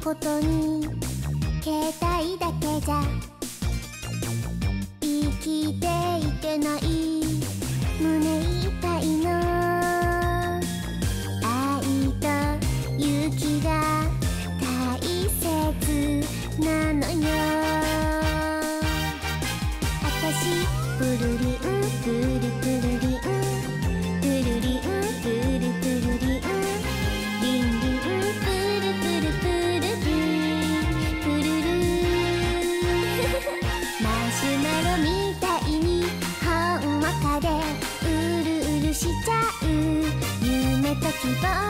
ことに携帯だけじゃ生きていけない。胸いっぱいの愛と勇気が大切なのよ。あたしプルリンプルプルリンプルリンプルプルリンリンリンプルプルプルリンプルルマシュマロみたいにほんわかでうるうるしちゃう。夢と希望